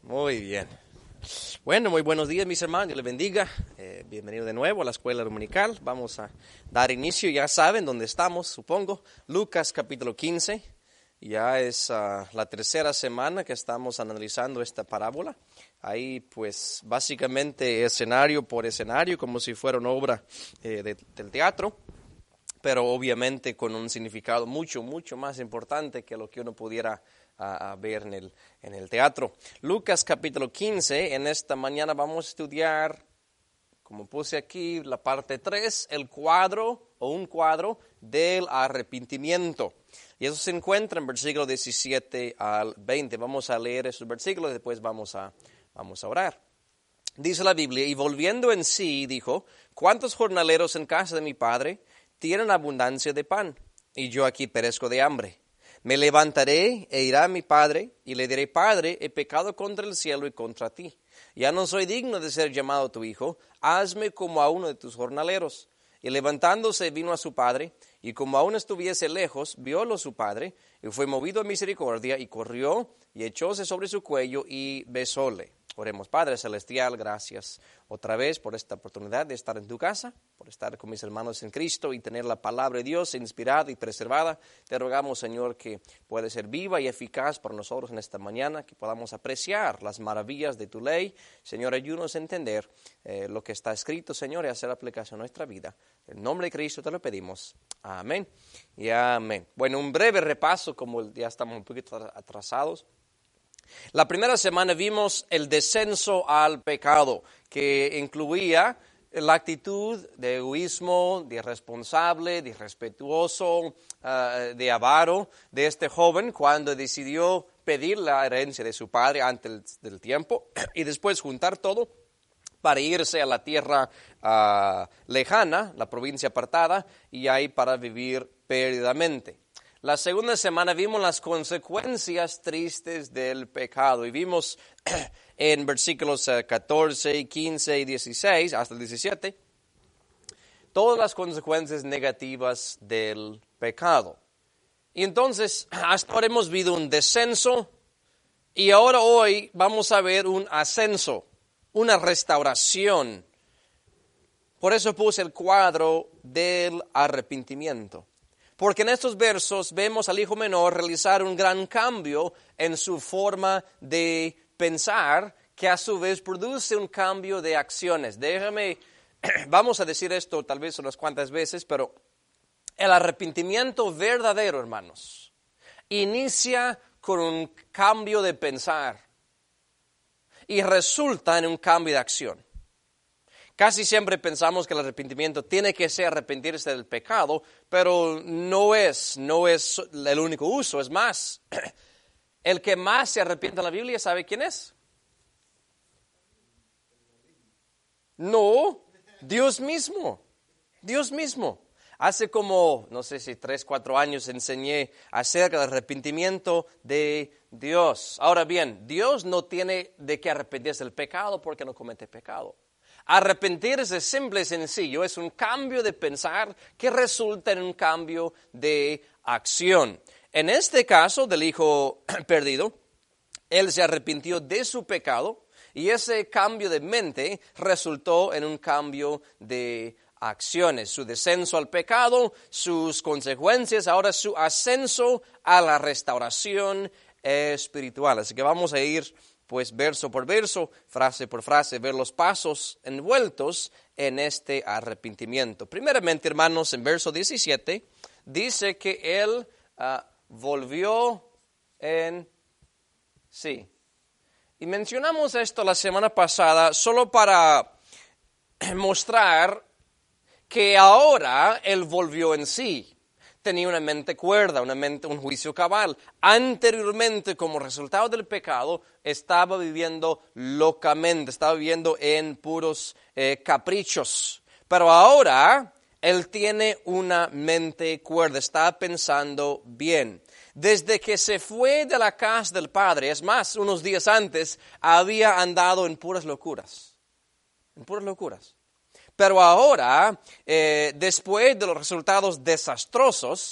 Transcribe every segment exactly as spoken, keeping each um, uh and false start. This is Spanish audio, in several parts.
Muy bien. Bueno, muy buenos días, mis hermanos. Dios les bendiga. Eh, bienvenido de nuevo a la escuela dominical. Vamos a dar inicio. Ya saben dónde estamos, supongo. Lucas capítulo quince. Ya es uh, la tercera semana que estamos analizando esta parábola. Ahí, pues, básicamente escenario por escenario, como si fuera una obra eh, de, del teatro, pero obviamente con un significado mucho, mucho más importante que lo que uno pudiera a, a ver en el, en el teatro. Lucas capítulo quince, en esta mañana vamos a estudiar, como puse aquí, la parte tres, el cuadro o un cuadro del arrepentimiento. Y eso se encuentra en versículo diecisiete al veinte. Vamos a leer esos versículos y después vamos a, vamos a orar. Dice la Biblia, y volviendo en sí, dijo, ¿cuántos jornaleros en casa de mi padre tienen abundancia de pan? Y yo aquí perezco de hambre. Me levantaré e iré a mi padre y le diré, Padre, he pecado contra el cielo y contra ti. Ya no soy digno de ser llamado tu hijo, hazme como a uno de tus jornaleros. Y levantándose vino a su padre, y como aún estuviese lejos, viólo su padre, y fue movido a misericordia, y corrió, y echóse sobre su cuello, y besóle. Oremos, Padre Celestial, gracias otra vez por esta oportunidad de estar en tu casa, por estar con mis hermanos en Cristo y tener la palabra de Dios inspirada y preservada. Te rogamos, Señor, que pueda ser viva y eficaz para nosotros en esta mañana, que podamos apreciar las maravillas de tu ley. Señor, ayúdanos a entender eh, lo que está escrito, Señor, y hacer aplicación a nuestra vida. En nombre de Cristo te lo pedimos. Amén y amén. Bueno, un breve repaso, como ya estamos un poquito atrasados. La primera semana vimos el descenso al pecado, que incluía la actitud de egoísmo, de irresponsable, de irrespetuoso, uh, de avaro de este joven cuando decidió pedir la herencia de su padre antes del tiempo y después juntar todo para irse a la tierra uh, lejana, la provincia apartada, y ahí para vivir perdidamente. La segunda semana vimos las consecuencias tristes del pecado y vimos en versículos catorce, quince y dieciséis hasta el diecisiete todas las consecuencias negativas del pecado. Y entonces hasta ahora hemos visto un descenso y ahora hoy vamos a ver un ascenso, una restauración. Por eso puse el cuadro del arrepentimiento. Porque en estos versos vemos al hijo menor realizar un gran cambio en su forma de pensar, que a su vez produce un cambio de acciones. Déjame, vamos a decir esto tal vez unas cuantas veces, pero el arrepentimiento verdadero, hermanos, inicia con un cambio de pensar y resulta en un cambio de acción. Casi siempre pensamos que el arrepentimiento tiene que ser arrepentirse del pecado, pero no es, no es el único uso. Es más, el que más se arrepiente en la Biblia, ¿sabe quién es? No, Dios mismo, Dios mismo. Hace como, no sé si tres, cuatro años enseñé acerca del arrepentimiento de Dios. Ahora bien, Dios no tiene de qué arrepentirse del pecado porque no comete pecado. Arrepentirse simple y sencillo es un cambio de pensar que resulta en un cambio de acción. En este caso del hijo perdido, él se arrepintió de su pecado y ese cambio de mente resultó en un cambio de acciones. Su descenso al pecado, sus consecuencias, ahora su ascenso a la restauración espiritual. Así que vamos a ir pues verso por verso, frase por frase, ver los pasos envueltos en este arrepentimiento. Primeramente, hermanos, en verso diecisiete, dice que él uh, volvió en sí. Y mencionamos esto la semana pasada solo para mostrar que ahora él volvió en sí. Tenía una mente cuerda, una mente, un juicio cabal. Anteriormente, como resultado del pecado, estaba viviendo locamente, estaba viviendo en puros eh, caprichos. Pero ahora, él tiene una mente cuerda, está pensando bien. Desde que se fue de la casa del padre, es más, unos días antes, había andado en puras locuras. En puras locuras. Pero ahora, eh, después de los resultados desastrosos,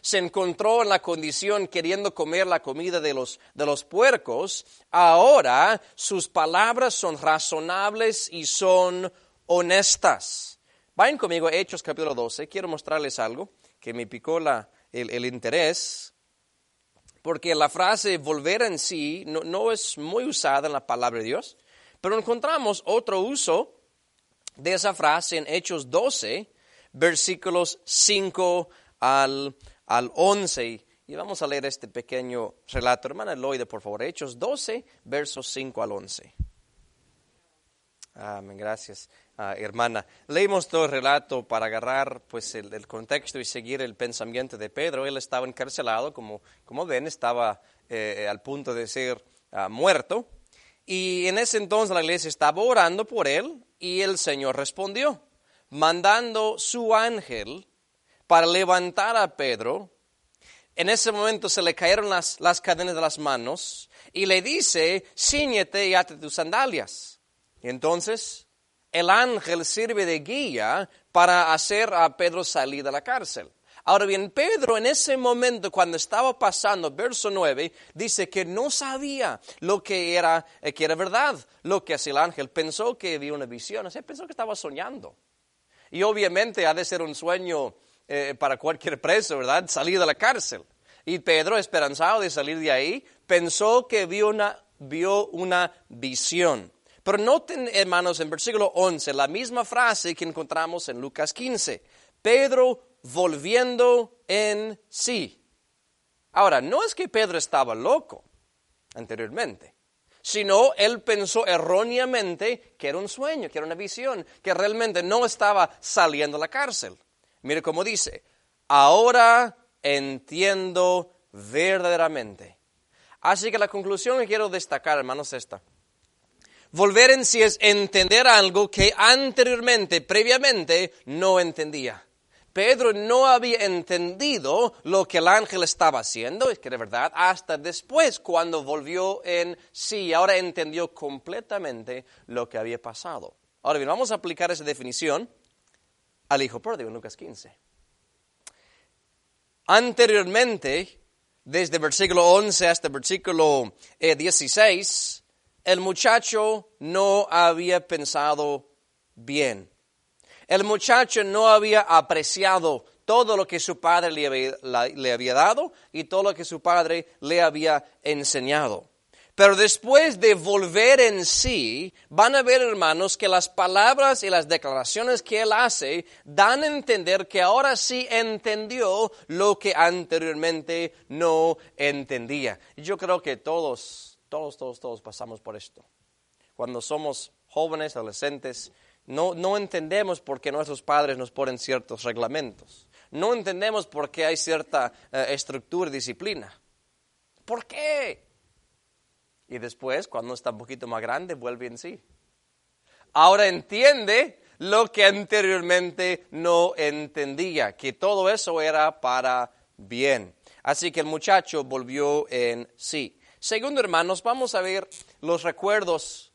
se encontró en la condición queriendo comer la comida de los, de los puercos, ahora sus palabras son razonables y son honestas. Vayan conmigo a Hechos capítulo doce, quiero mostrarles algo que me picó la, el, el interés, porque la frase volver en sí no, no es muy usada en la palabra de Dios, pero encontramos otro uso de esa frase en Hechos doce, versículos cinco al, al once. Y vamos a leer este pequeño relato. Hermana Eloide, por favor. Hechos doce, versos cinco al once. Amén, gracias, ah, hermana. Leímos todo el relato para agarrar pues, el, el contexto y seguir el pensamiento de Pedro. Él estaba encarcelado, como, como ven, estaba eh, al punto de ser uh, muerto. Y en ese entonces la iglesia estaba orando por él y el Señor respondió, mandando su ángel para levantar a Pedro. En ese momento se le cayeron las, las cadenas de las manos y le dice, cíñete y ate tus sandalias. Y entonces el ángel sirve de guía para hacer a Pedro salir de la cárcel. Ahora bien, Pedro en ese momento cuando estaba pasando, verso nueve, dice que no sabía lo que era, eh, que era verdad, lo que hacía el ángel. Pensó que vio una visión, o sea, pensó que estaba soñando. Y obviamente ha de ser un sueño eh, para cualquier preso, ¿verdad? Salir de la cárcel. Y Pedro, esperanzado de salir de ahí, pensó que vio una, vio una visión. Pero noten, hermanos, en versículo once, la misma frase que encontramos en Lucas quince. Pedro volviendo en sí. Ahora, no es que Pedro estaba loco anteriormente, sino él pensó erróneamente que era un sueño, que era una visión, que realmente no estaba saliendo de la cárcel. Mire cómo dice, ahora entiendo verdaderamente. Así que la conclusión que quiero destacar, hermanos, es esta. Volver en sí es entender algo que anteriormente, previamente, no entendía. Pedro no había entendido lo que el ángel estaba haciendo, es que de verdad, hasta después cuando volvió en sí, ahora entendió completamente lo que había pasado. Ahora bien, vamos a aplicar esa definición al hijo pródigo en Lucas quince. Anteriormente, desde versículo once hasta versículo eh, dieciséis, el muchacho no había pensado bien. El muchacho no había apreciado todo lo que su padre le había, la, le había dado y todo lo que su padre le había enseñado. Pero después de volver en sí, van a ver, hermanos, que las palabras y las declaraciones que él hace dan a entender que ahora sí entendió lo que anteriormente no entendía. Yo creo que todos, todos, todos, todos pasamos por esto. Cuando somos jóvenes, adolescentes, No, no entendemos por qué nuestros padres nos ponen ciertos reglamentos. No entendemos por qué hay cierta eh, estructura y disciplina. ¿Por qué? Y después, cuando está un poquito más grande, vuelve en sí. Ahora entiende lo que anteriormente no entendía, que todo eso era para bien. Así que el muchacho volvió en sí. Segundo, hermanos, vamos a ver los recuerdos.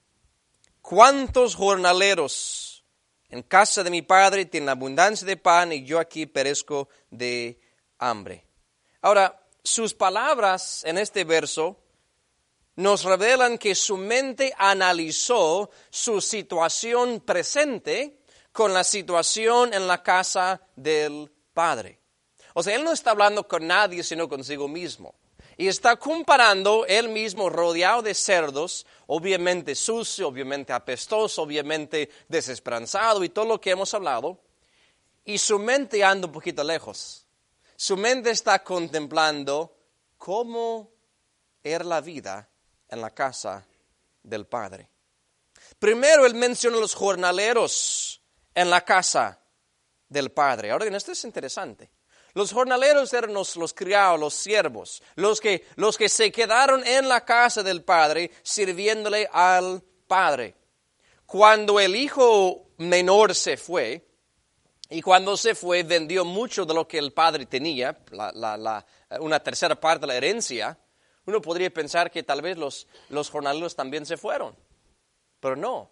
¿Cuántos jornaleros en casa de mi padre tienen abundancia de pan y yo aquí perezco de hambre? Ahora, sus palabras en este verso nos revelan que su mente analizó su situación presente con la situación en la casa del padre. O sea, él no está hablando con nadie sino consigo mismo. Y está comparando él mismo rodeado de cerdos, obviamente sucio, obviamente apestoso, obviamente desesperanzado y todo lo que hemos hablado. Y su mente anda un poquito lejos. Su mente está contemplando cómo era la vida en la casa del Padre. Primero él menciona a los jornaleros en la casa del Padre. Ahora bien, esto es interesante. Los jornaleros eran los, los criados, los siervos, los que, los que se quedaron en la casa del padre sirviéndole al padre. Cuando el hijo menor se fue, y cuando se fue vendió mucho de lo que el padre tenía, la, la, la, una tercera parte de la herencia, uno podría pensar que tal vez los, los jornaleros también se fueron, pero no.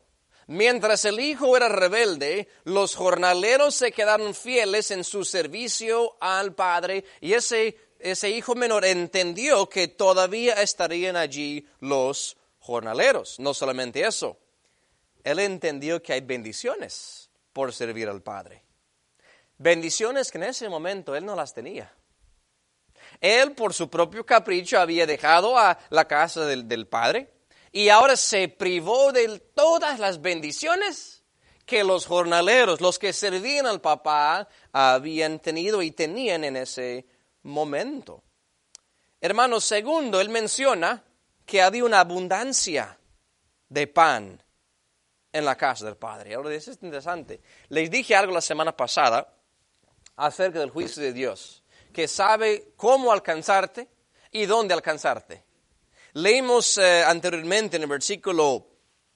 Mientras el hijo era rebelde, los jornaleros se quedaron fieles en su servicio al padre y ese, ese hijo menor entendió que todavía estarían allí los jornaleros. No solamente eso, él entendió que hay bendiciones por servir al padre. Bendiciones que en ese momento él no las tenía. Él por su propio capricho había dejado a la casa del, del padre. Y ahora se privó de todas las bendiciones que los jornaleros, los que servían al papá, habían tenido y tenían en ese momento. Hermanos, segundo, él menciona que había una abundancia de pan en la casa del padre. Ahora, eso es interesante. Les dije algo la semana pasada acerca del juicio de Dios, que sabe cómo alcanzarte y dónde alcanzarte. Leímos eh, anteriormente en el versículo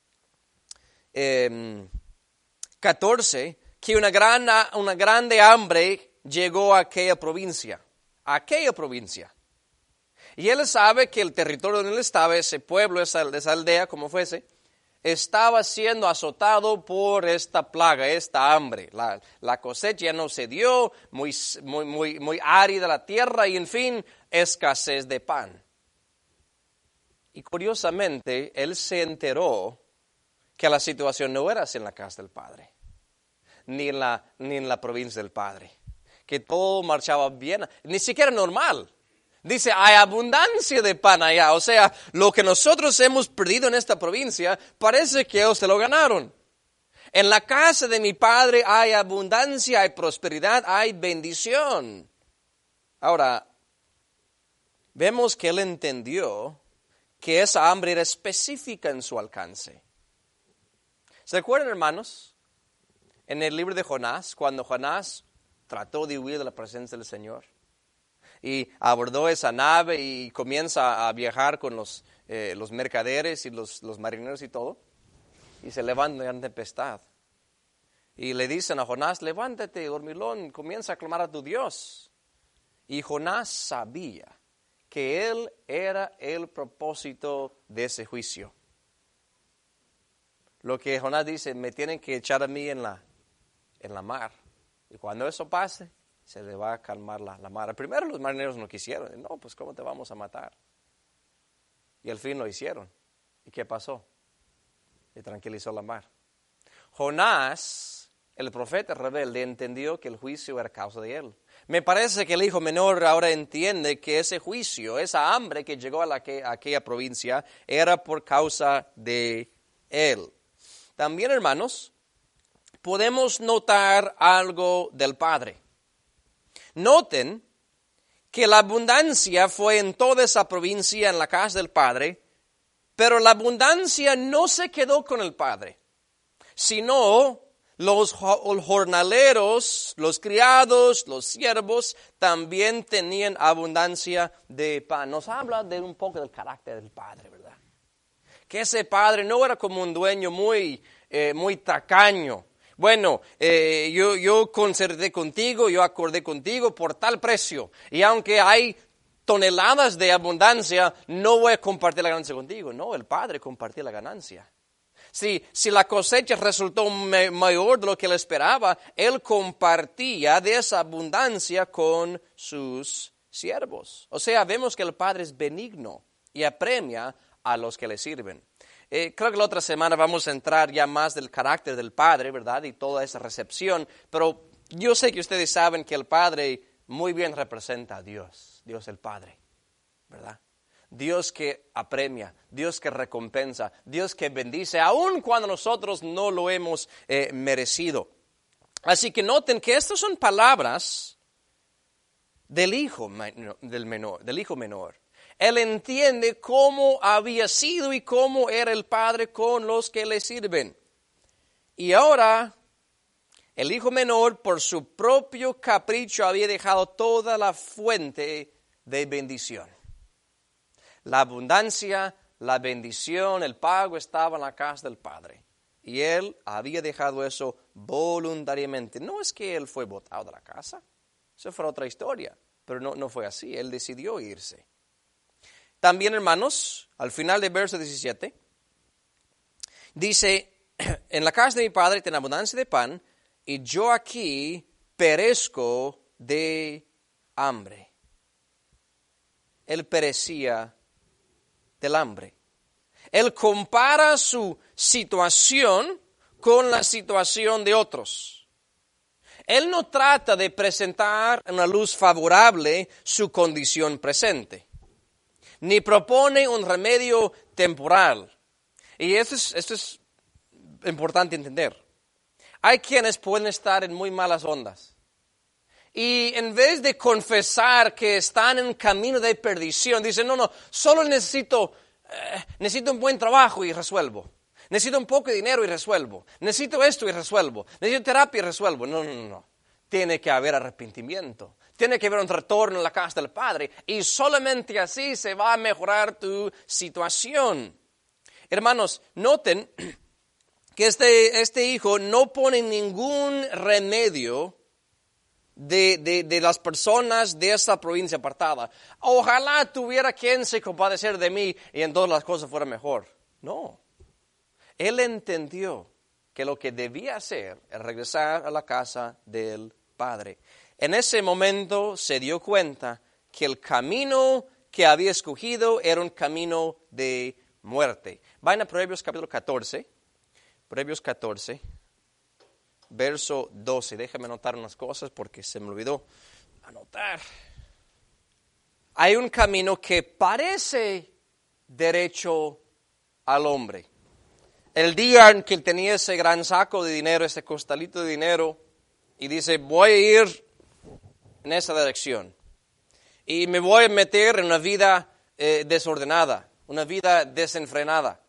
eh, catorce que una, gran, una grande hambre llegó a aquella provincia, a aquella provincia. Y él sabe que el territorio donde él estaba, ese pueblo, esa, esa aldea, como fuese, estaba siendo azotado por esta plaga, esta hambre. La, la cosecha ya no se dio, muy, muy, muy, muy árida la tierra y en fin, escasez de pan. Y curiosamente, él se enteró que la situación no era así en la casa del padre, ni en la, ni en la provincia del padre, que todo marchaba bien, ni siquiera normal. Dice, hay abundancia de pan allá, o sea, lo que nosotros hemos perdido en esta provincia, parece que ellos se lo ganaron. En la casa de mi padre hay abundancia, hay prosperidad, hay bendición. Ahora, vemos que él entendió que esa hambre era específica en su alcance. ¿Se acuerdan, hermanos? En el libro de Jonás, cuando Jonás trató de huir de la presencia del Señor y abordó esa nave y comienza a viajar con los, eh, los mercaderes y los, los marineros y todo, y se levanta una gran tempestad. Y le dicen a Jonás, levántate, dormilón, comienza a clamar a tu Dios. Y Jonás sabía que él era el propósito de ese juicio. Lo que Jonás dice, me tienen que echar a mí en la, en la mar. Y cuando eso pase, se le va a calmar la, la mar. Primero los marineros no quisieron. No, pues ¿cómo te vamos a matar? Y al fin lo hicieron. ¿Y qué pasó? Se tranquilizó la mar. Jonás, el profeta rebelde, entendió que el juicio era causa de él. Me parece que el hijo menor ahora entiende que ese juicio, esa hambre que llegó a, la que, a aquella provincia, era por causa de él. También, hermanos, podemos notar algo del Padre. Noten que la abundancia fue en toda esa provincia, en la casa del Padre, pero la abundancia no se quedó con el Padre, sino los jornaleros, los criados, los siervos también tenían abundancia de pan. Nos habla de un poco del carácter del padre, ¿verdad? Que ese padre no era como un dueño muy, eh, muy tacaño. Bueno, eh, yo, yo concerté contigo, yo acordé contigo por tal precio. Y aunque hay toneladas de abundancia, no voy a compartir la ganancia contigo. No, el padre compartía la ganancia. Si, si la cosecha resultó mayor de lo que él esperaba, él compartía de esa abundancia con sus siervos. O sea, vemos que el Padre es benigno y apremia a los que le sirven. Eh, creo que la otra semana vamos a entrar ya más del carácter del Padre, ¿verdad? Y toda esa recepción. Pero yo sé que ustedes saben que el Padre muy bien representa a Dios, Dios el Padre, ¿verdad? Dios que apremia, Dios que recompensa, Dios que bendice, aun cuando nosotros no lo hemos eh, merecido. Así que noten que estas son palabras del hijo del menor, del hijo menor. Él entiende cómo había sido y cómo era el padre con los que le sirven. Y ahora, el hijo menor, por su propio capricho, había dejado toda la fuente de bendición. La abundancia, la bendición, el pago estaba en la casa del Padre. Y él había dejado eso voluntariamente. No es que él fue botado de la casa. Eso fue otra historia. Pero no, no fue así. Él decidió irse. También, hermanos, al final del verso diecisiete, dice, en la casa de mi padre tiene abundancia de pan, y yo aquí perezco de hambre. Él perecía del hambre. Él compara su situación con la situación de otros. Él no trata de presentar en una luz favorable su condición presente, ni propone un remedio temporal. Y esto es, esto es importante entender. Hay quienes pueden estar en muy malas ondas. Y en vez de confesar que están en un camino de perdición, dicen, no, no, solo necesito, eh, necesito un buen trabajo y resuelvo. Necesito un poco de dinero y resuelvo. Necesito esto y resuelvo. Necesito terapia y resuelvo. No, no, no. Tiene que haber arrepentimiento. Tiene que haber un retorno a la casa del Padre. Y solamente así se va a mejorar tu situación. Hermanos, noten que este, este hijo no pone ningún remedio de, de, de las personas de esa provincia apartada. Ojalá tuviera quien se compadecer de mí y en todas las cosas fuera mejor. No. Él entendió que lo que debía hacer es regresar a la casa del Padre. En ese momento se dio cuenta que el camino que había escogido era un camino de muerte. Vayan a Proverbios capítulo catorce. Proverbios catorce, verso doce. Déjame anotar unas cosas porque se me olvidó anotar. Hay un camino que parece derecho al hombre. El día en que él tenía ese gran saco de dinero, ese costalito de dinero, y dice, voy a ir en esa dirección. Y me voy a meter en una vida eh, desordenada, una vida desenfrenada.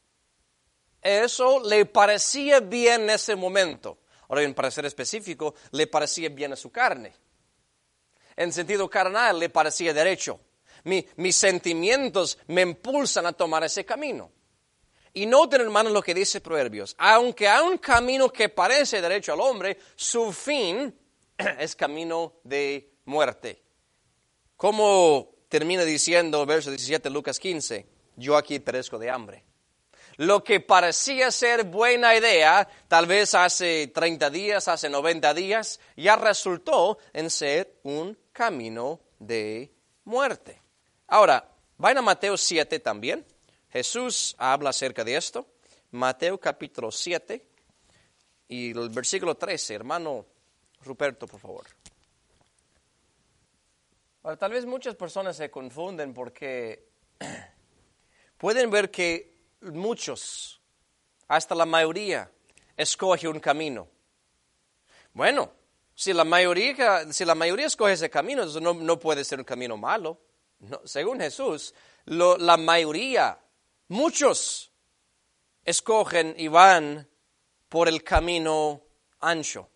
Eso le parecía bien en ese momento. Ahora bien, para ser específico, le parecía bien a su carne. En sentido carnal, le parecía derecho. Mi, mis sentimientos me impulsan a tomar ese camino. Y noten, hermanos, lo que dice Proverbios. Aunque hay un camino que parece derecho al hombre, su fin es camino de muerte. Como termina diciendo, verso diecisiete, Lucas quince, yo aquí perezco de hambre. Lo que parecía ser buena idea, tal vez hace treinta días, hace noventa días, ya resultó en ser un camino de muerte. Ahora, vayan a Mateo siete también. Jesús habla acerca de esto. Mateo capítulo siete y el versículo trece. Hermano Ruperto, por favor. Ahora, tal vez muchas personas se confunden porque pueden ver que muchos, hasta la mayoría, escoge un camino. Bueno, si la mayoría, si la mayoría escoge ese camino, eso no, no puede ser un camino malo. No, según Jesús, lo, la mayoría, muchos, escogen y van por el camino ancho.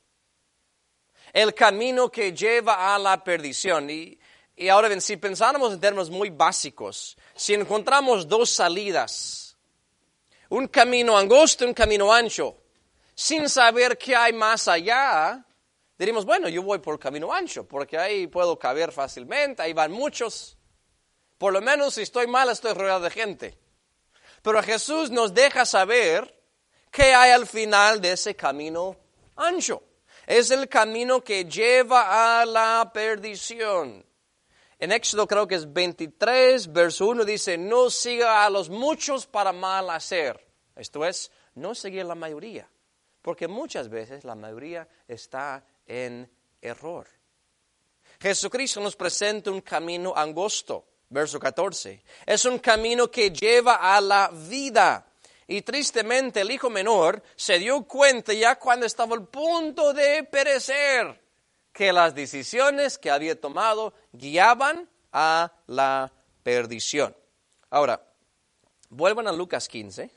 El camino que lleva a la perdición. Y, y ahora bien, si pensáramos en términos muy básicos, si encontramos dos salidas, un camino angosto y un camino ancho, sin saber qué hay más allá, diríamos, bueno, yo voy por el camino ancho, porque ahí puedo caber fácilmente, ahí van muchos. Por lo menos si estoy mal, estoy rodeado de gente. Pero Jesús nos deja saber qué hay al final de ese camino ancho. Es el camino que lleva a la perdición. En Éxodo creo que es veintitrés, verso uno, dice, no siga a los muchos para mal hacer. Esto es, no seguir la mayoría. Porque muchas veces la mayoría está en error. Jesucristo nos presenta un camino angosto. Verso catorce. Es un camino que lleva a la vida. Y tristemente el hijo menor se dio cuenta ya cuando estaba al punto de perecer que las decisiones que había tomado guiaban a la perdición. Ahora, vuelvan a Lucas quince,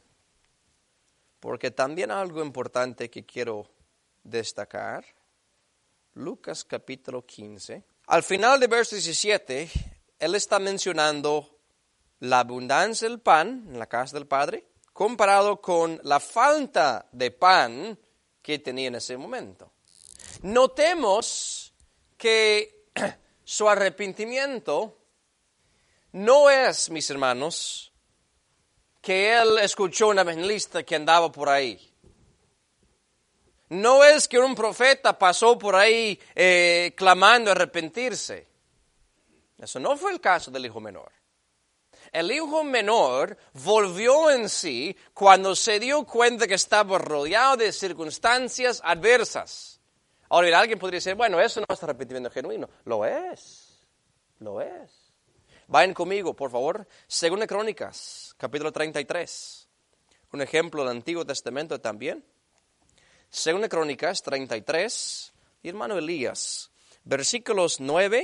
porque también hay algo importante que quiero destacar. Lucas capítulo quince. Al final de verso diecisiete, él está mencionando la abundancia del pan en la casa del Padre, comparado con la falta de pan que tenía en ese momento. Notemos que su arrepentimiento no es, mis hermanos, que él escuchó a un evangelista que andaba por ahí No es que un profeta pasó por ahí eh, clamando arrepentirse. Eso no fue el caso del hijo menor. El hijo menor volvió en sí cuando se dio cuenta que estaba rodeado de circunstancias adversas. Ahora bien, alguien podría decir, bueno, eso no es arrepentimiento genuino. Lo es, lo es. Vayan conmigo, por favor. Segunda Crónicas, capítulo treinta y tres. Un ejemplo del Antiguo Testamento también. Segunda Crónicas treinta y tres. Y hermano Elías, versículos nueve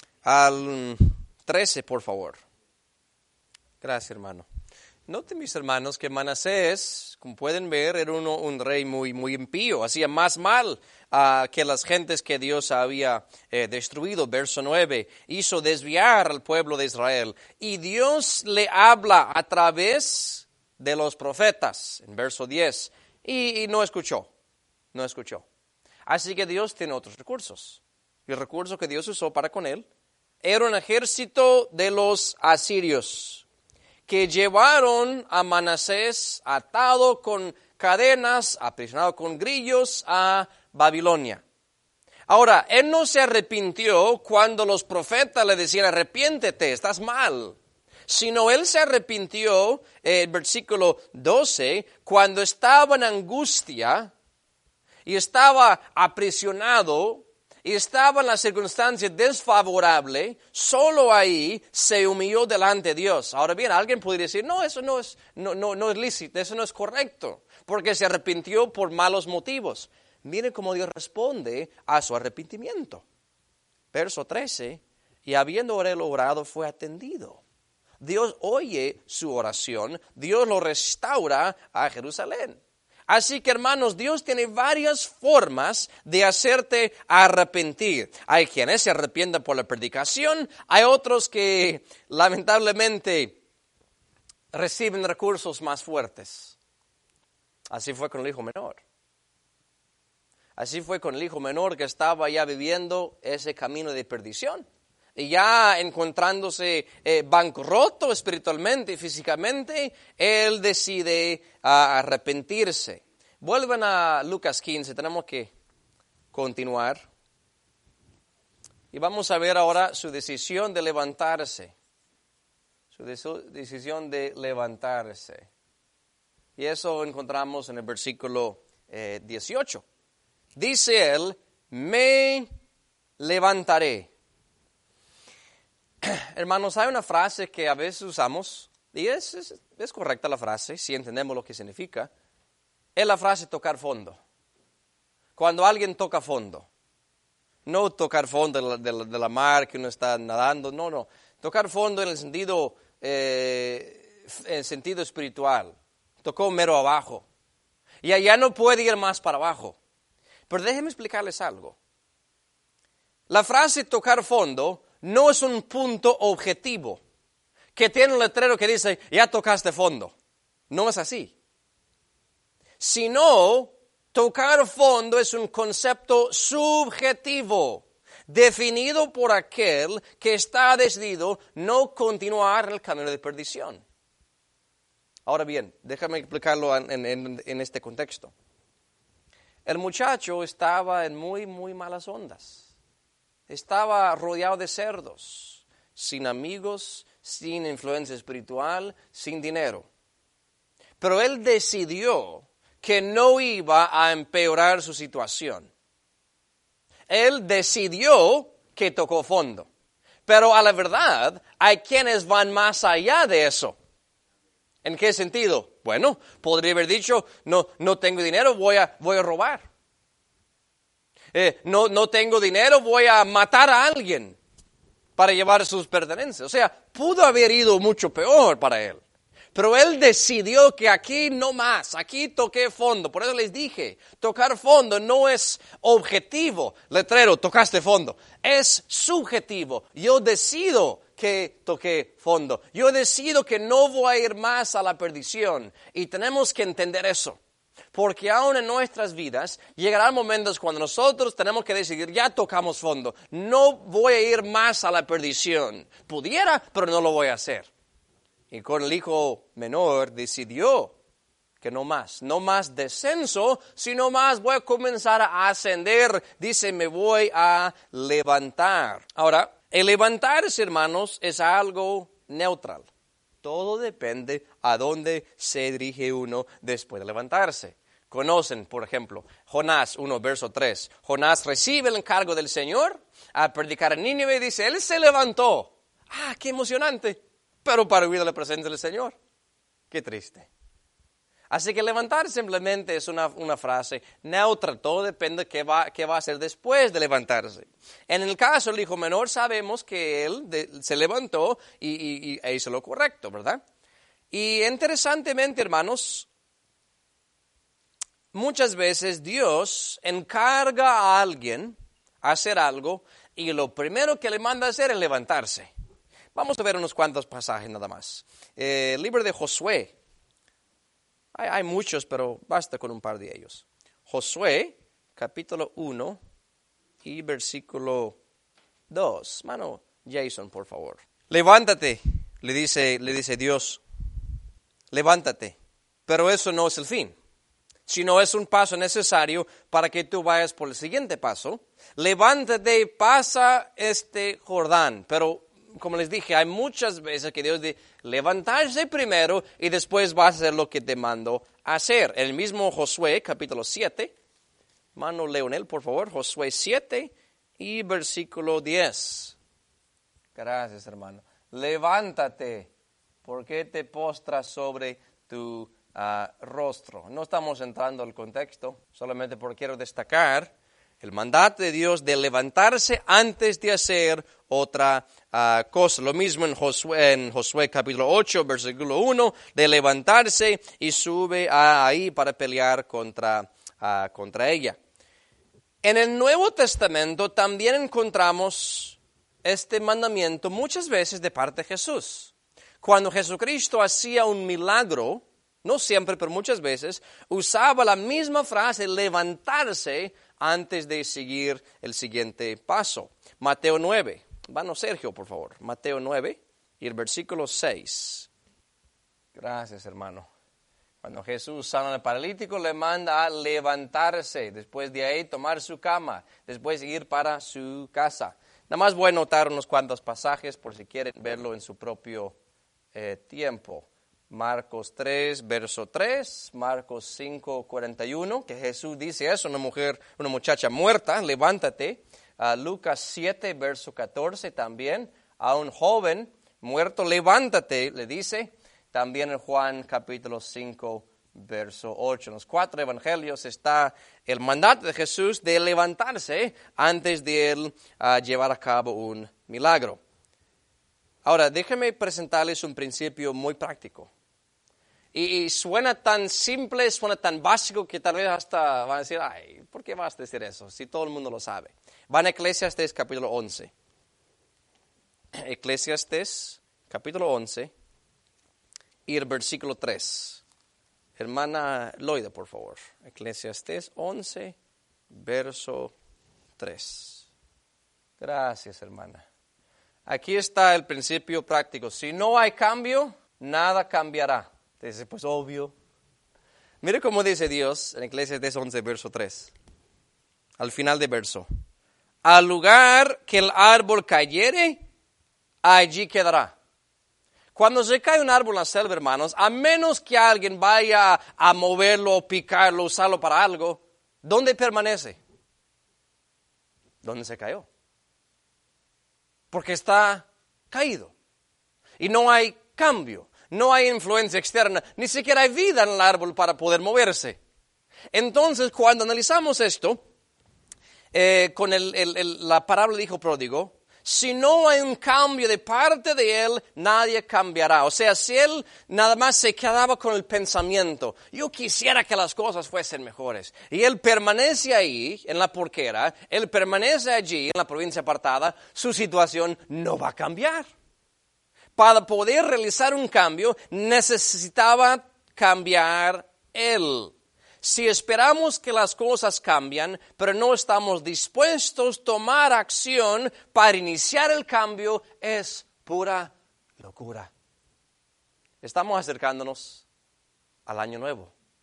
al trece, por favor. Gracias, hermano. Noten, mis hermanos, que Manasés, como pueden ver, era uno, un rey muy, muy impío. Hacía más mal uh, que las gentes que Dios había eh, destruido. Verso nueve, hizo desviar al pueblo de Israel. Y Dios le habla a través de los profetas, en verso diez. Y, y no escuchó, no escuchó. Así que Dios tiene otros recursos. Y el recurso que Dios usó para con él era un ejército de los asirios, que llevaron a Manasés atado con cadenas, aprisionado con grillos a Babilonia. Ahora, él no se arrepintió cuando los profetas le decían, arrepiéntete, estás mal. Sino él se arrepintió, eh, el versículo doce, cuando estaba en angustia y estaba aprisionado, y estaba en la circunstancia desfavorable, solo ahí se humilló delante de Dios. Ahora bien, alguien podría decir, no, eso no es, no, no, no es lícito, eso no es correcto, porque se arrepintió por malos motivos. Miren cómo Dios responde a su arrepentimiento. Verso trece, y habiendo él orado fue atendido. Dios oye su oración, Dios lo restaura a Jerusalén. Así que, hermanos, Dios tiene varias formas de hacerte arrepentir. Hay quienes se arrepienten por la predicación, hay otros que lamentablemente reciben recursos más fuertes. Así fue con el hijo menor. Así fue con el hijo menor que estaba ya viviendo ese camino de perdición. Y ya encontrándose eh, bancarrotto espiritualmente y físicamente, él decide uh, arrepentirse. Vuelven a Lucas quince, tenemos que continuar. Y vamos a ver ahora su decisión de levantarse. Su de- decisión de levantarse. Y eso encontramos en el versículo eh, dieciocho. Dice él, me levantaré. Hermanos, hay una frase que a veces usamos, y es, es, es correcta la frase, si entendemos lo que significa, es la frase tocar fondo. Cuando alguien toca fondo, no tocar fondo de la, de la, de la mar que uno está nadando, no, no, tocar fondo en el sentido, eh, en el sentido espiritual, tocó mero abajo, y allá no puede ir más para abajo. Pero déjenme explicarles algo. La frase tocar fondo no es un punto objetivo que tiene un letrero que dice, ya tocaste fondo. No es así. Sino, tocar fondo es un concepto subjetivo, definido por aquel que está decidido no continuar en el camino de perdición. Ahora bien, déjame explicarlo en, en, en este contexto. El muchacho estaba en muy, muy malas ondas. Estaba rodeado de cerdos, sin amigos, sin influencia espiritual, sin dinero. Pero él decidió que no iba a empeorar su situación. Él decidió que tocó fondo. Pero a la verdad, hay quienes van más allá de eso. ¿En qué sentido? Bueno, podría haber dicho, no, no tengo dinero, voy a, voy a robar. Eh, no, no tengo dinero, voy a matar a alguien para llevar sus pertenencias. O sea, pudo haber ido mucho peor para él. Pero él decidió que aquí no más, aquí toqué fondo. Por eso les dije, tocar fondo no es objetivo. Letrero, tocaste fondo. Es subjetivo. Yo decido que toqué fondo. Yo decido que no voy a ir más a la perdición. Y tenemos que entender eso. Porque aún en nuestras vidas llegarán momentos cuando nosotros tenemos que decidir, ya tocamos fondo, no voy a ir más a la perdición. Pudiera, pero no lo voy a hacer. Y con el hijo menor decidió que no más, no más descenso, sino más voy a comenzar a ascender. Dice, me voy a levantar. Ahora, el levantarse, hermanos, es algo neutral. Todo depende a dónde se dirige uno después de levantarse. Conocen, por ejemplo, Jonás uno, verso tres. Jonás recibe el encargo del Señor a predicar en Nínive y dice, él se levantó. ¡Ah, qué emocionante! Pero para huir de la presencia del Señor. ¡Qué triste! Así que levantar simplemente es una, una frase neutra. Todo depende de qué va, qué va a hacer después de levantarse. En el caso del hijo menor sabemos que él de, se levantó y, y, y hizo lo correcto, ¿verdad? Y interesantemente, hermanos, muchas veces Dios encarga a alguien a hacer algo y lo primero que le manda a hacer es levantarse. Vamos a ver unos cuantos pasajes nada más. Eh, el libro de Josué. Hay, hay muchos, pero basta con un par de ellos. Josué, capítulo uno y versículo dos. Mano, Jason, por favor. Levántate, le dice, le dice Dios. Levántate. Pero eso no es el fin, sino es un paso necesario para que tú vayas por el siguiente paso. Levántate, pasa este Jordán. Pero, como les dije, hay muchas veces que Dios dice, levantarse primero y después vas a hacer lo que te mando hacer. El mismo Josué, capítulo siete, mano Leonel, por favor, Josué siete y versículo diez. Gracias, hermano. Levántate, porque te postras sobre tu uh, rostro. No estamos entrando al contexto, solamente porque quiero destacar el mandato de Dios de levantarse antes de hacer otra uh, cosa. Lo mismo en Josué, en Josué capítulo ocho, versículo uno, de levantarse y sube a, ahí para pelear contra, uh, contra ella. En el Nuevo Testamento también encontramos este mandamiento muchas veces de parte de Jesús. Cuando Jesucristo hacía un milagro, no siempre, pero muchas veces, usaba la misma frase, levantarse, antes de seguir el siguiente paso. Mateo nueve. Vanos, Sergio, por favor. Mateo nueve y el versículo seis. Gracias, hermano. Cuando Jesús sana al paralítico, le manda a levantarse. Después de ahí, tomar su cama. Después ir para su casa. Nada más voy a anotar unos cuantos pasajes por si quieren verlo en su propio eh, tiempo. Marcos tres, verso tres, Marcos cinco, cuarenta y uno, que Jesús dice eso, una mujer, una muchacha muerta, levántate. Uh, Lucas siete, verso catorce también, a un joven muerto, levántate, le dice. También en Juan capítulo cinco, verso ocho. En los cuatro evangelios está el mandato de Jesús de levantarse antes de él uh, llevar a cabo un milagro. Ahora, déjenme presentarles un principio muy práctico. Y, y suena tan simple, suena tan básico que tal vez hasta van a decir, ay, ¿por qué vas a decir eso? Si todo el mundo lo sabe. Van a Eclesiastés capítulo once. Eclesiastés capítulo once y el versículo tres. Hermana Loida, por favor. Eclesiastés once, verso tres. Gracias, hermana. Aquí está el principio práctico. Si no hay cambio, nada cambiará. Dice, pues obvio. Mire cómo dice Dios en Eclesiastés once, verso tres. Al final del verso. Al lugar que el árbol cayere, allí quedará. Cuando se cae un árbol en la selva, hermanos, a menos que alguien vaya a moverlo, picarlo, usarlo para algo, ¿dónde permanece? ¿Dónde se cayó? Porque está caído. Y no hay cambio. No hay influencia externa, ni siquiera hay vida en el árbol para poder moverse. Entonces, cuando analizamos esto, eh, con el, el, el, la parábola del hijo pródigo, si no hay un cambio de parte de él, nadie cambiará. O sea, si él nada más se quedaba con el pensamiento, yo quisiera que las cosas fuesen mejores, y él permanece ahí, en la porquera, él permanece allí, en la provincia apartada, su situación no va a cambiar. Para poder realizar un cambio, necesitaba cambiar él. Si esperamos que las cosas cambian, pero no estamos dispuestos a tomar acción para iniciar el cambio, es pura locura. Estamos acercándonos al año nuevo.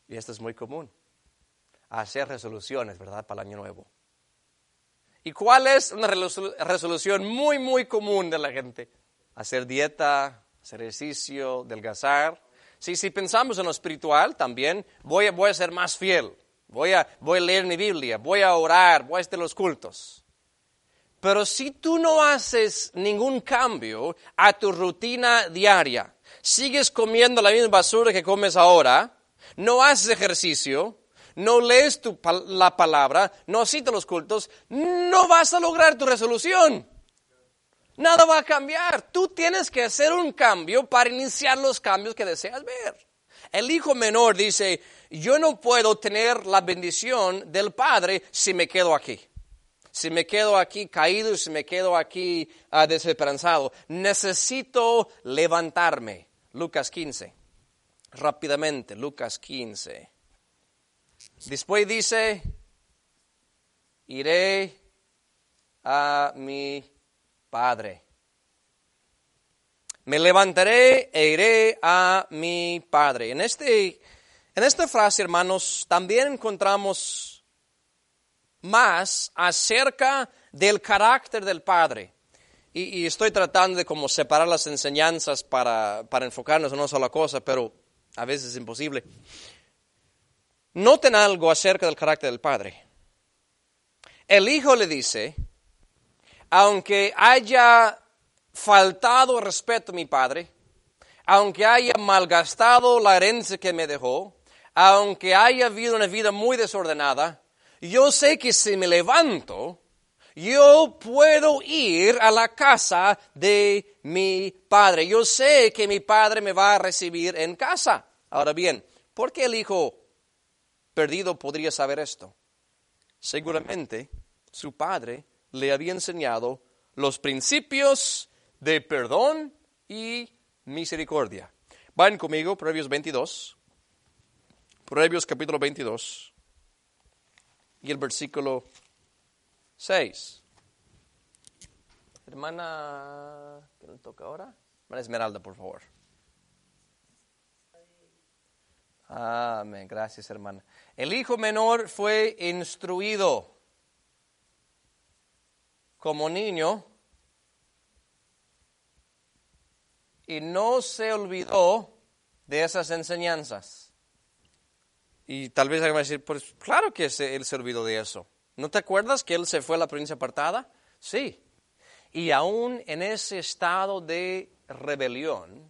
Y esto es muy común. Hacer resoluciones, ¿verdad? Para el año nuevo. ¿Y cuál es una resolución muy, muy común de la gente? Hacer dieta, hacer ejercicio, adelgazar. Sí, si pensamos en lo espiritual también, voy a, voy a ser más fiel. Voy a, voy a leer mi Biblia, voy a orar, voy a estar en los cultos. Pero si tú no haces ningún cambio a tu rutina diaria, sigues comiendo la misma basura que comes ahora, no haces ejercicio, no lees tu, la palabra, no asistes a los cultos, no vas a lograr tu resolución. Nada va a cambiar. Tú tienes que hacer un cambio para iniciar los cambios que deseas ver. El hijo menor dice, yo no puedo tener la bendición del Padre si me quedo aquí. Si me quedo aquí caído, si me quedo aquí uh, desesperanzado. Necesito levantarme. Lucas quince. Rápidamente, Lucas quince. Después dice, iré a mi Padre. Me levantaré e iré a mi Padre. En, este, en esta frase, hermanos, también encontramos más acerca del carácter del Padre. Y, y estoy tratando de como separar las enseñanzas para, para enfocarnos en una sola cosa, pero a veces es imposible. Noten algo acerca del carácter del Padre. El Hijo le dice, aunque haya faltado respeto a mi Padre, aunque haya malgastado la herencia que me dejó, aunque haya vivido una vida muy desordenada, yo sé que si me levanto, yo puedo ir a la casa de mi Padre. Yo sé que mi Padre me va a recibir en casa. Ahora bien, ¿por qué el hijo perdido podría saber esto? Seguramente su padre le había enseñado los principios de perdón y misericordia. Vayan conmigo, Proverbios veintidós. Proverbios capítulo veintidós. Y el versículo seis. Hermana, ¿qué le toca ahora? Hermana Esmeralda, por favor. Amén, gracias, hermana. El hijo menor fue instruido como niño y no se olvidó de esas enseñanzas. Y tal vez alguien va a decir, pues claro que se, él se olvidó de eso. ¿No te acuerdas que él se fue a la provincia apartada? Sí. Y aún en ese estado de rebelión,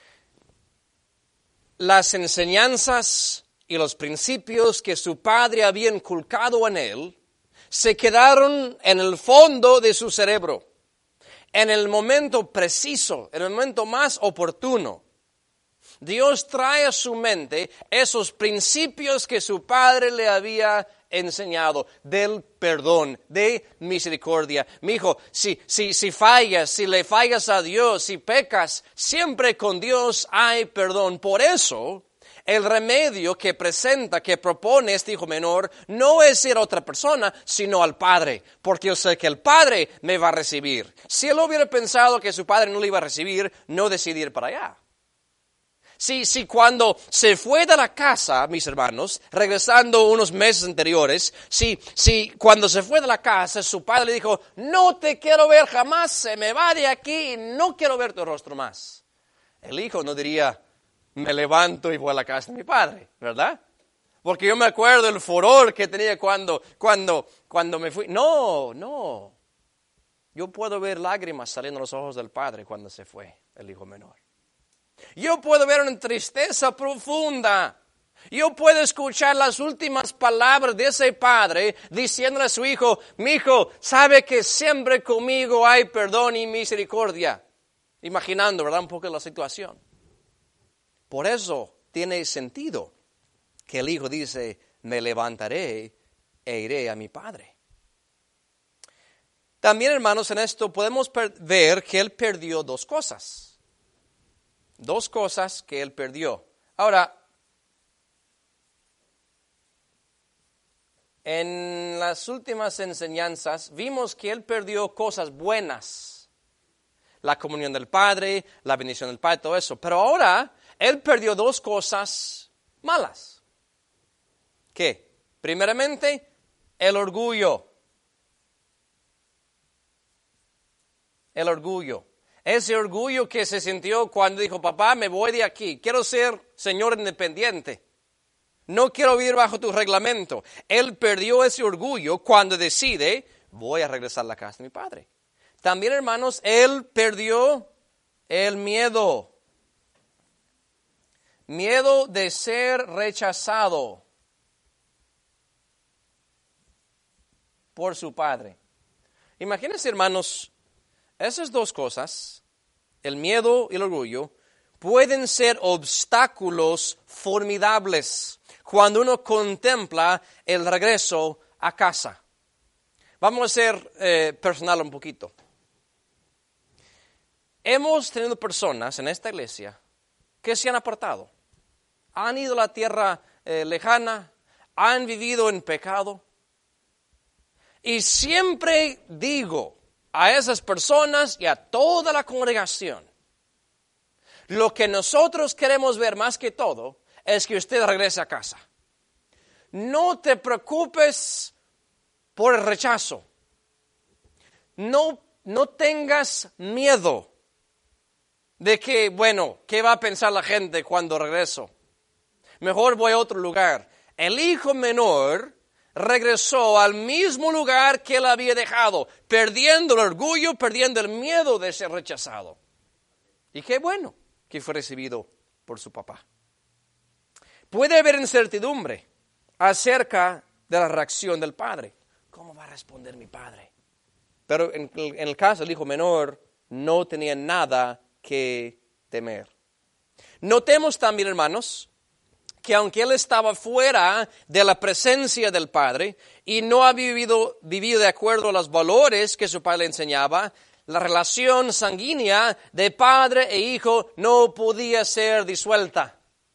las enseñanzas y los principios que su padre había inculcado en él se quedaron en el fondo de su cerebro, en el momento preciso, en el momento más oportuno. Dios trae a su mente esos principios que su padre le había enseñado, del perdón, de misericordia. Mi hijo, si, si, si fallas, si le fallas a Dios, si pecas, siempre con Dios hay perdón. Por eso, el remedio que presenta, que propone este hijo menor, no es ir a otra persona, sino al Padre, porque yo sé que el Padre me va a recibir. Si él hubiera pensado que su padre no le iba a recibir, no decidió ir para allá. Si, si cuando se fue de la casa, mis hermanos, regresando unos meses anteriores, si, si cuando se fue de la casa, su padre le dijo, no te quiero ver jamás, se me va de aquí, no quiero ver tu rostro más. El hijo no diría, me levanto y voy a la casa de mi padre, ¿verdad? Porque yo me acuerdo del furor que tenía cuando, cuando, cuando me fui. No, no. Yo puedo ver lágrimas saliendo de los ojos del padre cuando se fue el hijo menor. Yo puedo ver una tristeza profunda. Yo puedo escuchar las últimas palabras de ese padre diciéndole a su hijo, mi hijo, sabe que siempre conmigo hay perdón y misericordia. Imaginando, ¿verdad? Un poco la situación. Por eso tiene sentido que el hijo dice, me levantaré e iré a mi padre. También, hermanos, en esto podemos ver que él perdió dos cosas. Dos cosas que él perdió. Ahora, en las últimas enseñanzas vimos que él perdió cosas buenas. La comunión del Padre, la bendición del Padre, todo eso. Pero ahora, él perdió dos cosas malas. ¿qué? Primeramente, el orgullo. El orgullo. Ese orgullo que se sintió cuando dijo, papá, me voy de aquí. Quiero ser señor independiente. No quiero vivir bajo tu reglamento. Él perdió ese orgullo cuando decide, voy a regresar a la casa de mi padre. También, hermanos, él perdió el miedo. Miedo de ser rechazado por su padre. Imagínense, hermanos, esas dos cosas, el miedo y el orgullo, pueden ser obstáculos formidables cuando uno contempla el regreso a casa. Vamos a ser eh, personal un poquito. Hemos tenido personas en esta iglesia que se han apartado. Han ido a la tierra eh, lejana, han vivido en pecado. Y siempre digo a esas personas y a toda la congregación, lo que nosotros queremos ver más que todo es que usted regrese a casa. No te preocupes por el rechazo. No, no tengas miedo de que, bueno, ¿qué va a pensar la gente cuando regreso? Mejor voy a otro lugar. El hijo menor regresó al mismo lugar que él había dejado, perdiendo el orgullo, perdiendo el miedo de ser rechazado. Y qué bueno que fue recibido por su papá. Puede haber incertidumbre acerca de la reacción del padre. ¿Cómo va a responder mi padre? Pero en, en el caso del hijo menor, no tenía nada que temer. Notemos también, hermanos, que aunque él estaba fuera de la presencia del padre y no había vivido, vivido de acuerdo a los valores que su padre le enseñaba, la relación sanguínea de padre e hijo no podía ser disuelta.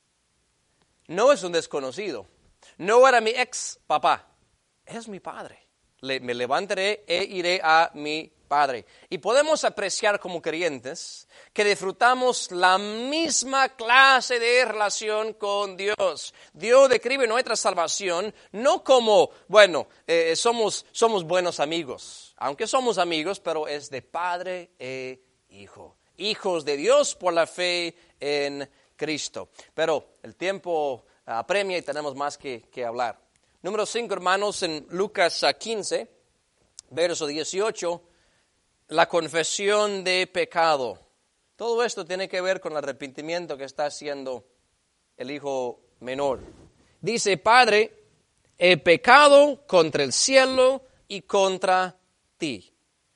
No es un desconocido. No era mi ex papá. Es mi padre. Le, me levantaré e iré a mi padre. Y podemos apreciar como creyentes que disfrutamos la misma clase de relación con Dios. Dios describe nuestra salvación no como, bueno, eh, somos, somos buenos amigos. Aunque somos amigos, pero es de padre e hijo. Hijos de Dios por la fe en Cristo. Pero el tiempo apremia y tenemos más que, que hablar. Número cinco, hermanos, en Lucas quince, verso dieciocho, la confesión de pecado. Todo esto tiene que ver con el arrepentimiento que está haciendo el hijo menor. Dice, Padre, he pecado contra el cielo y contra ti.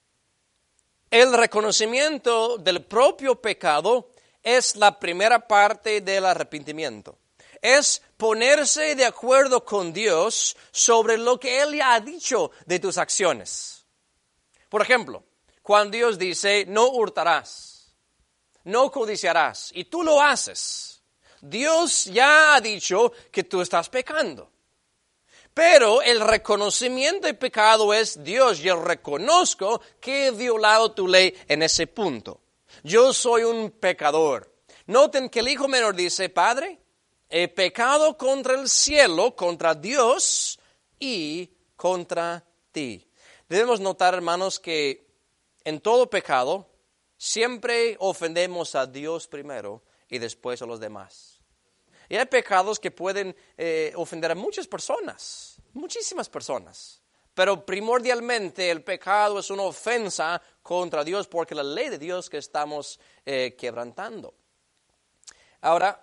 El reconocimiento del propio pecado es la primera parte del arrepentimiento. Es ponerse de acuerdo con Dios sobre lo que Él ya ha dicho de tus acciones. Por ejemplo, cuando Dios dice, no hurtarás, no codiciarás, y tú lo haces, Dios ya ha dicho que tú estás pecando. Pero el reconocimiento de pecado es, Dios, yo reconozco que he violado tu ley en ese punto. Yo soy un pecador. Noten que el hijo menor dice, Padre, he pecado contra el cielo, contra Dios y contra ti. Debemos notar, hermanos, que en todo pecado siempre ofendemos a Dios primero y después a los demás. Y hay pecados que pueden eh, ofender a muchas personas, muchísimas personas. Pero primordialmente el pecado es una ofensa contra Dios porque la ley de Dios que estamos eh, quebrantando. Ahora,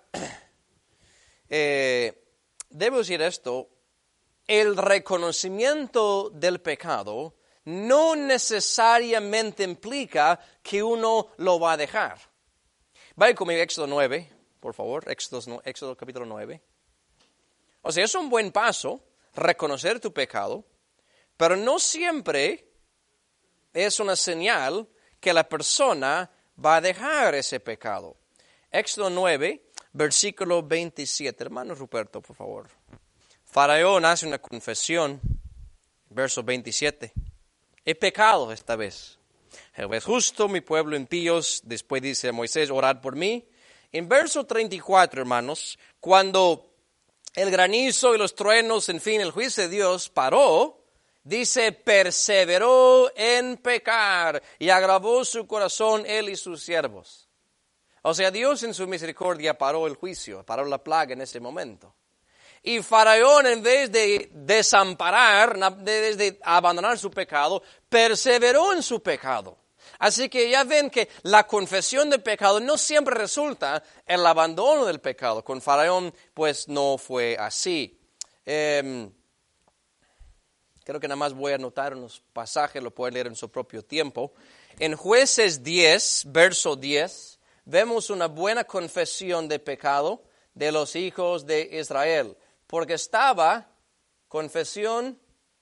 eh, debo decir esto, el reconocimiento del pecado no necesariamente implica que uno lo va a dejar. Vaya conmigo a Éxodo nueve, por favor, Éxodo, Éxodo capítulo nueve. O sea, es un buen paso reconocer tu pecado, pero no siempre es una señal que la persona va a dejar ese pecado. Éxodo nueve, versículo veintisiete. Hermano Ruperto, por favor. Faraón hace una confesión, verso veintisiete. He pecado esta vez. Jehová es justo, mi pueblo impíos. Después dice Moisés, orad por mí. En verso treinta y cuatro, hermanos, cuando el granizo y los truenos, en fin, el juicio de Dios paró, dice, perseveró en pecar y agravó su corazón él y sus siervos. O sea, Dios en su misericordia paró el juicio, paró la plaga en ese momento. Y Faraón, en vez de desamparar, en vez de abandonar su pecado, perseveró en su pecado. Así que ya ven que la confesión del pecado no siempre resulta en el abandono del pecado. Con Faraón, pues no fue así. Eh, creo que nada más voy a anotar unos pasajes, lo pueden leer en su propio tiempo. En Jueces diez, verso diez, vemos una buena confesión de pecado de los hijos de Israel. Porque estaba confesión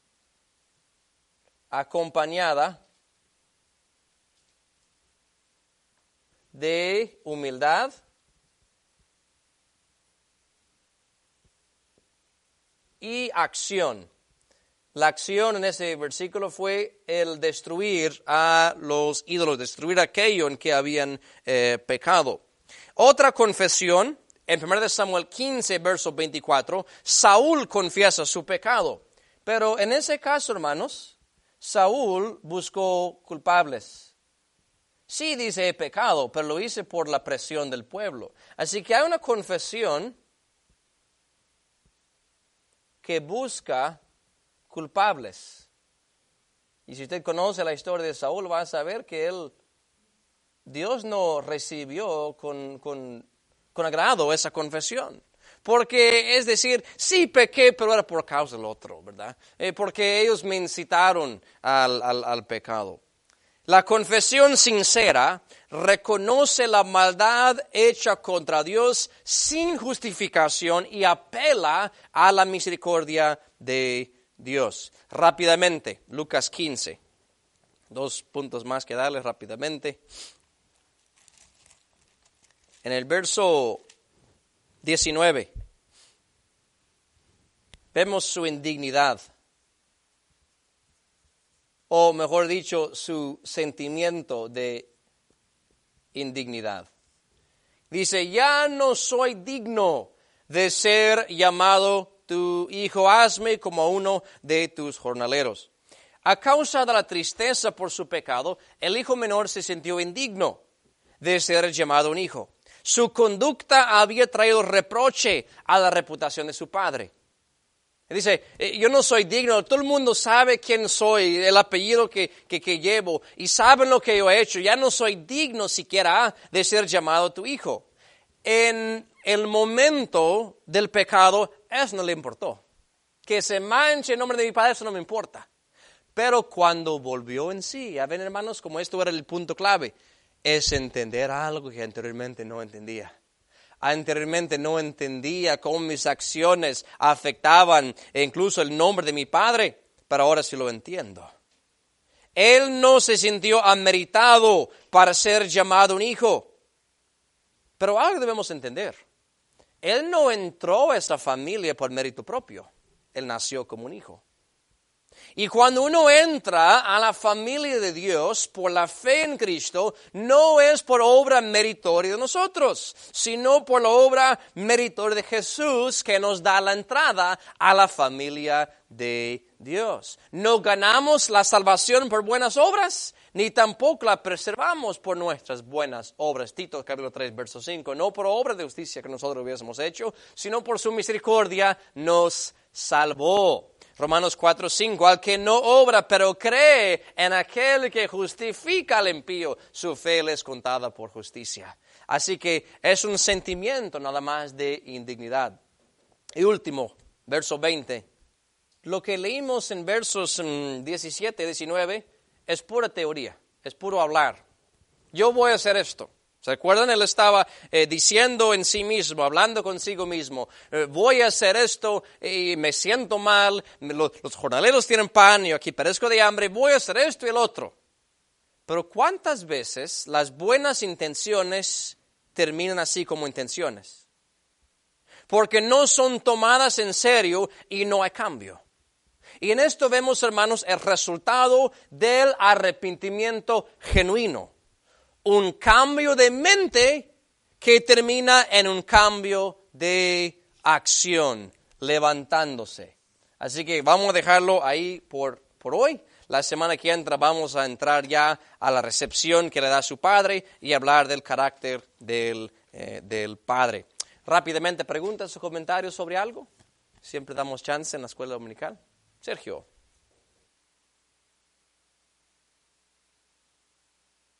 acompañada de humildad y acción. La acción en ese versículo fue el destruir a los ídolos, destruir aquello en que habían eh, pecado. Otra confesión, en primera Samuel quince, verso veinticuatro, Saúl confiesa su pecado. Pero en ese caso, hermanos, Saúl buscó culpables. Sí dice he pecado, pero lo hice por la presión del pueblo. Así que hay una confesión que busca culpables. Y si usted conoce la historia de Saúl, va a saber que él, Dios no recibió con, con, con agrado esa confesión. Porque es decir, sí pequé, pero era por causa del otro, ¿verdad? Eh, porque ellos me incitaron al, al, al pecado. La confesión sincera reconoce la maldad hecha contra Dios sin justificación y apela a la misericordia de Dios. Rápidamente, Lucas quince. Dos puntos más que darles rápidamente. En el verso diecinueve, vemos su indignidad. O mejor dicho, su sentimiento de indignidad. Dice, ya no soy digno de ser llamado tu hijo, hazme como uno de tus jornaleros. A causa de la tristeza por su pecado, el hijo menor se sintió indigno de ser llamado un hijo. Su conducta había traído reproche a la reputación de su padre. Dice, yo no soy digno, todo el mundo sabe quién soy, el apellido que, que, que llevo, y saben lo que yo he hecho, ya no soy digno siquiera de ser llamado tu hijo. En el momento del pecado, eso no le importó. Que se manche el nombre de mi padre, eso no me importa. Pero cuando volvió en sí, ya ven hermanos, como esto era el punto clave, es entender algo que anteriormente no entendía. Anteriormente no entendía cómo mis acciones afectaban incluso el nombre de mi padre, pero ahora sí lo entiendo. Él no se sintió ameritado para ser llamado un hijo. Pero algo debemos entender. Él no entró a esta familia por mérito propio. Él nació como un hijo. Y cuando uno entra a la familia de Dios por la fe en Cristo, no es por obra meritoria de nosotros, sino por la obra meritoria de Jesús que nos da la entrada a la familia de Dios. No ganamos la salvación por buenas obras, ni tampoco la preservamos por nuestras buenas obras. Tito capítulo tres, verso cinco, no por obra de justicia que nosotros hubiésemos hecho, sino por su misericordia nos salvó. Romanos cuatro, cinco, al que no obra, pero cree en aquel que justifica al impío, su fe le es contada por justicia. Así que es un sentimiento nada más de indignidad. Y último, verso veinte. Lo que leímos en versos diecisiete y diecinueve es pura teoría, es puro hablar. Yo voy a hacer esto. ¿Se acuerdan? Él estaba eh, diciendo en sí mismo, hablando consigo mismo, eh, voy a hacer esto y me siento mal, los, los jornaleros tienen pan y yo aquí perezco de hambre, voy a hacer esto y el otro. Pero ¿cuántas veces las buenas intenciones terminan así como intenciones? Porque no son tomadas en serio y no hay cambio. Y en esto vemos, hermanos, el resultado del arrepentimiento genuino. Un cambio de mente que termina en un cambio de acción. levantándose. Así que vamos a dejarlo ahí por, por hoy. La semana que entra vamos a entrar ya a la recepción que le da su padre y hablar del carácter del, eh, del padre. Rápidamente, preguntas o comentarios sobre algo. Siempre damos chance en la escuela dominical. Sergio.